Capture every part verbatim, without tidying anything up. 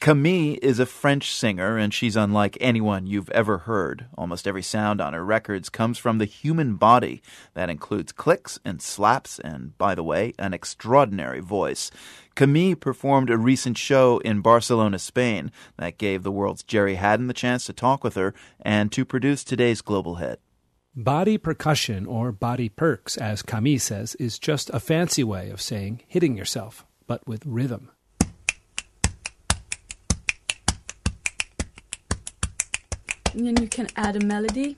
Camille is a French singer, and she's unlike anyone you've ever heard. Almost every sound on her records comes from the human body. That includes clicks and slaps and, by the way, an extraordinary voice. Camille performed a recent show in Barcelona, Spain. That gave the world's Jerry Haddon the chance to talk with her and to produce today's Global Hit. Body percussion, or body perks, as Camille says, is just a fancy way of saying hitting yourself, but with rhythm. And then you can add a melody.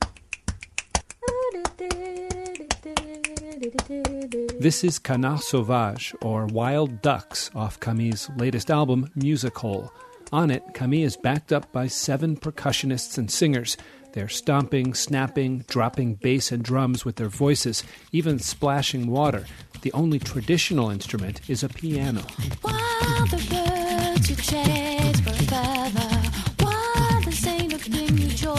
This is Canard Sauvage, or Wild Ducks, off Camille's latest album, Music Hole. On it, Camille is backed up by seven percussionists and singers. They're stomping, snapping, dropping bass and drums with their voices, even splashing water. The only traditional instrument is a piano. While the birds you chase for feather, while the sailors bring you joy,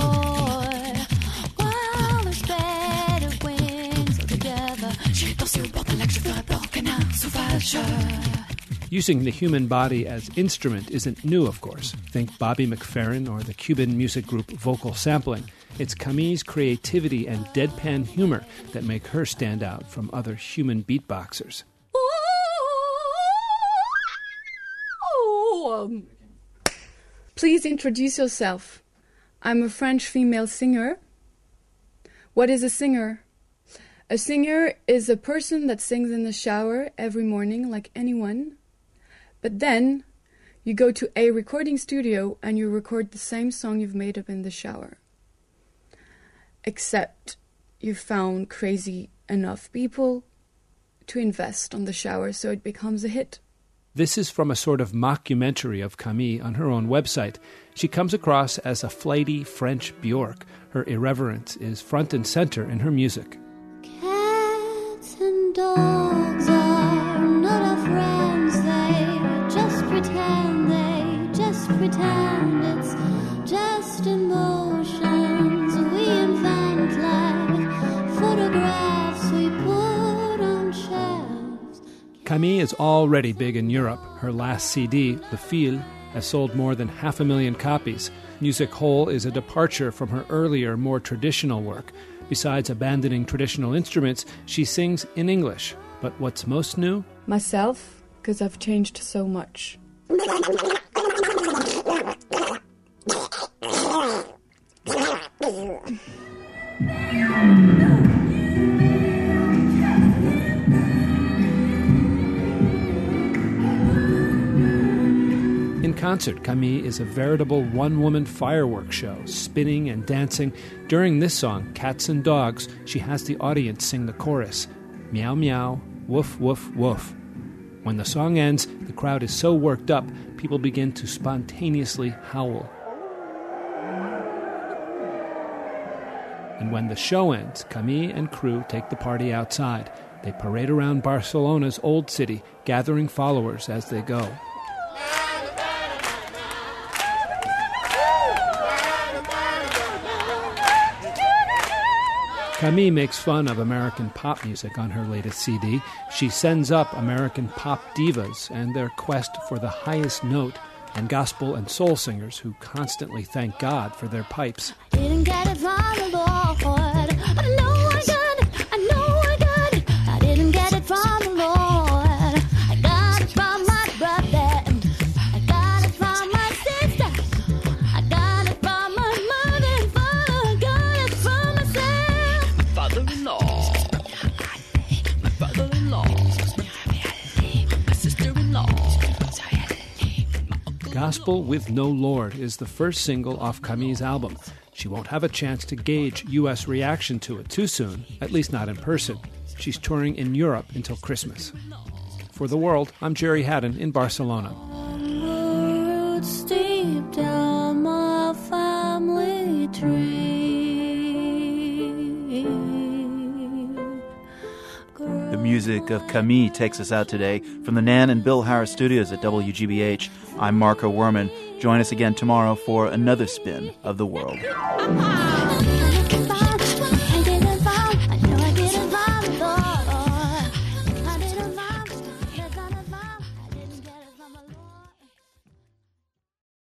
while the spread of wings all together, j'ai dansé au bord d'un lac, je ferai peur canard sauvage. Using the human body as instrument isn't new, of course. Think Bobby McFerrin or the Cuban music group Vocal Sampling. It's Camille's creativity and deadpan humor that make her stand out from other human beatboxers. Um, please introduce yourself. I'm a French female singer. What is a singer? A singer is a person that sings in the shower every morning like anyone. But then you go to a recording studio and you record the same song you've made up in the shower. Except you found crazy enough people to invest on the shower so it becomes a hit. This is from a sort of mockumentary of Camille on her own website. She comes across as a flighty French Björk. Her irreverence is front and center in her music. Cats and dogs are not our friends, they just pretend, they just pretend it's just emotions we invent like photographs we put on shelves. Camille is already big in Europe. Her last C D, The Fil, has sold more than half a million copies. Music Hole is a departure from her earlier, more traditional work. Besides abandoning traditional instruments, she sings in English. But what's most new? Myself, because I've changed so much. In concert, Camille is a veritable one-woman fireworks show, spinning and dancing. During this song, Cats and Dogs, she has the audience sing the chorus, meow meow, woof woof woof. When the song ends, the crowd is so worked up, people begin to spontaneously howl. And when the show ends, Camille and crew take the party outside. They parade around Barcelona's old city, gathering followers as they go. Camille makes fun of American pop music on her latest C D. She sends up American pop divas and their quest for the highest note, and gospel and soul singers who constantly thank God for their pipes. Didn't get it from the Lord. I know I got it. I know I got it. I didn't get it from the Lord. I got it from my brother. I got it from my sister. I got it from my mother and father. I got it from myself. My father-in-law. My brother-in-law. My sister-in-law. Gospel with No Lord is the first single off Camille's album. She won't have a chance to gauge U S reaction to it too soon, at least not in person. She's touring in Europe until Christmas. For The World, I'm Jerry Haddon in Barcelona. Roots deep down my family tree. The music of Camille takes us out today. From the Nan and Bill Harris studios at W G B H, I'm Marco Werman. Join us again tomorrow for another spin of the world.